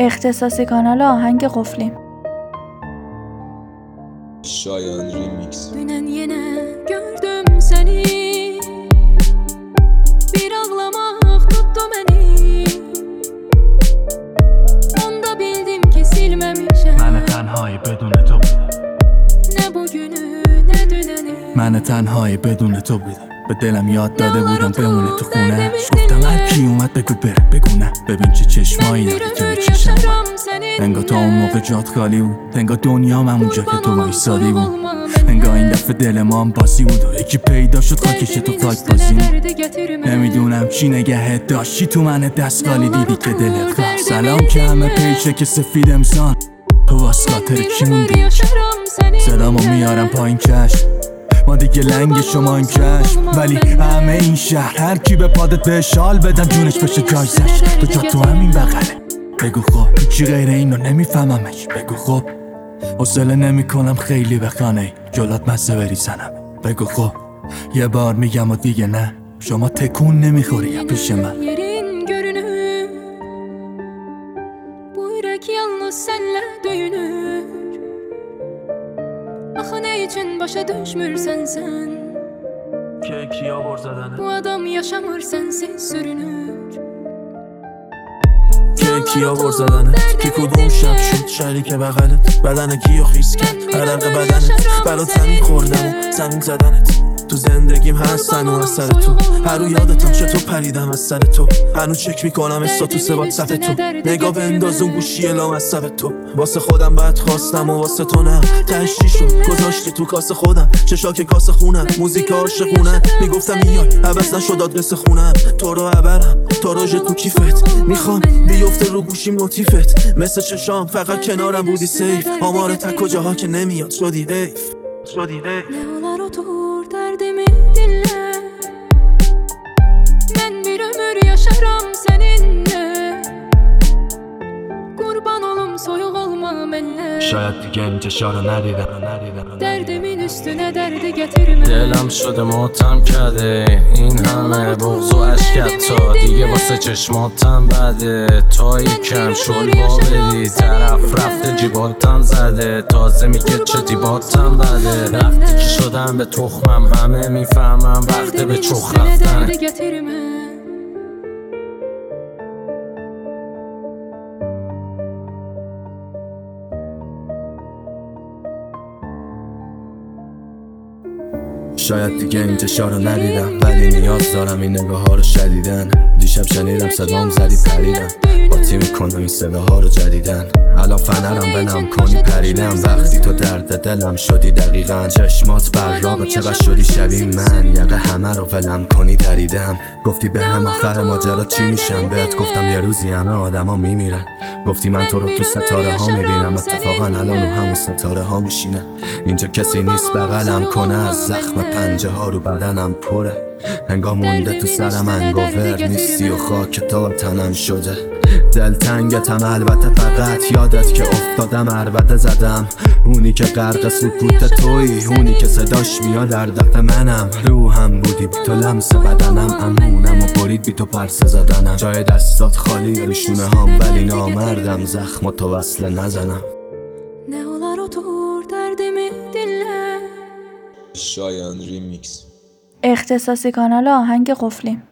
اختصاصی کانال آهنگ قفلی. Şayan Remix. Dünən yenə gördüm səni, bir ağlamaq tutdu məni. Onda bildim ki silməmişəm. من تنهایی بدون تو بودم. Nə bugünü, nə dünəni. من تنهایی بدون تو بودم. به دلم یاد داده بودم بمونه تو خونه. گفتم هر کی اومد بگو بره، بگو نه. ببین چه چشمایی داری که به چشم انگار تا اون موقع جات خالی بود، انگار دنیام همونجا که تو وایسادی بود، انگار این دفعه دل ما هم باسی بود و یکی پیدا شد خاکش تو خاک بازی. نمیدونم چی نگهت داشتی تو من دست خالی دیدی که دلت خواست. سلام که همه پیچه که سفید امسان تو واس خاطر کی موندی؟ صدامو میارم پایین چشم، ما دیگه لنگ شما این چشم، ولی همه این شهر هر کی به پادت به شال بدم جونش بشه جایزش. تو جا تو همین بغله، بگو خب چی غیر اینو نمیفهممش، بگو خب حوصله نمی کنم خیلی بخانه جلات مزه بریزنم، بگو خب یه بار میگم و دیگه نه، شما تکون نمیخوری پیش من. Yerin görünür, bu ürək yalnız sənlə döyünür. Axı nə üçün başa düşmürsən sən? کیا برزدنه Bu adam yaşamır sənsiz sürünür. کیا برزدنه کی کدوم شب شد شریک بغلت، بدن کیو خیس کرد عرق بدنت، برات زمین خوردم و زمین زدنت. تو زندگیم هستن و از سر تو، هر رو یادتم چطور پریدم از سر تو، هنو چک میکنم استاتوس واتساپ تو، نگاه بنداز اون گوشی لام از سر تو. واسه خودم بعد خواستم و واسه تو نه، تشتی شد گذاشتی تو کاسه خودم، چشاک کاسه خونم موزیک عاشقونه، میگفتم میای عوض نشد آدرس خونم، تو رو عبرم تا راژ تو کیفت، میخوام بیفته رو گوشی موتیفت، مثل چشام فقط کنارم بودی سیف، آمار تک کجاها که نمیاد شدی حیف. Ne olar otur dərdimi dinlə, mən bir ömür yaşaram səninlə, qurban olum soyuq olma mənlə. شاید دیگه انتشارو ندیدم. Dərdimin üstünə dərdi gətirmə. دلم شده ماتم کرده این همه بغض و اشکت، تا دیگه واسه چشماتم بده، تا یکم شلوا بدی طرف رفته جیباتم زده، تازه میگه چه دیباتم بده، رفتی که شدم به تخمم همه میفهمم وقته به چخ رفتن. Dərdi gətirmə. شاید دیگه انتشارو ندیدم، ولی نیاز دارم این نگاه ها رو شدیدن. دیشب شنیدم صدام زدی پریدم، باطی میکنم این صداها رو جدیدن. الان فنرم بنم کنی پریدم، وقتی تو درد دلم شدی دقیقا، چشمات براق چقدر شدی شبیه من، یقه همه رو ولم کنی دریدم. گفتی به هم آخر ماجرا چی میشم، بهت گفتم یه روزی همه آدما میمیرن، گفتی من تو رو تو ستاره ها میبینم، اتفاقا الان رو همون ستاره ها میشینه. اینجا کسی نیست بغلم کنه، از زخم پنجه ها رو بدنم پره، انگار مونده تو سرم انگوور نیستی و خاک تو تنم شده. دلتنگتم البته فقط یادت که افتادم عربده زدم، اونی که غرق سکوت تویی، اونی که صداش میاد در دفت منم، روحم بودی بی تو لمس بدنم، امونم و برید بی تو پرسه زدنم، جای دستات خالی روشونه هم ولی نامردم زخم تو وصله نزنم. Ne olar otur dərdimi dinlə. Şayan Remix. اختصاصی کانال آهنگ قفلی.